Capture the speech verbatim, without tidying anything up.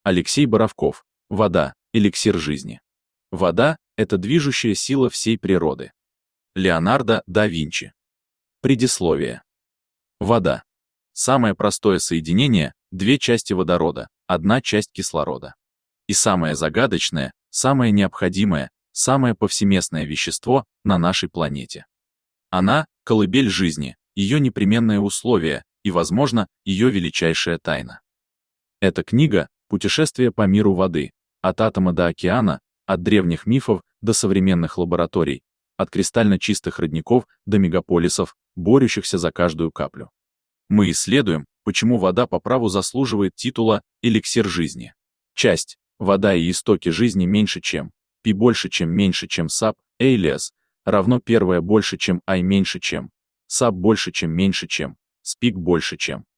Алексей Боровков. Вода – эликсир жизни. Вода – это движущая сила всей природы. Леонардо да Винчи. Предисловие. Вода. Самое простое соединение – две части водорода, одна часть кислорода. И самое загадочное, самое необходимое, самое повсеместное вещество на нашей планете. Она – колыбель жизни, ее непременное условие и, возможно, ее величайшая тайна. Эта книга – путешествие по миру воды, от атома до океана, от древних мифов до современных лабораторий, от кристально чистых родников до мегаполисов, борющихся за каждую каплю. Мы исследуем, почему вода по праву заслуживает титула «эликсир жизни». Часть «Вода и истоки жизни меньше чем», π больше чем меньше чем саб, Эйлиас, равно первое больше чем I меньше чем, саб больше чем меньше чем, спик больше чем.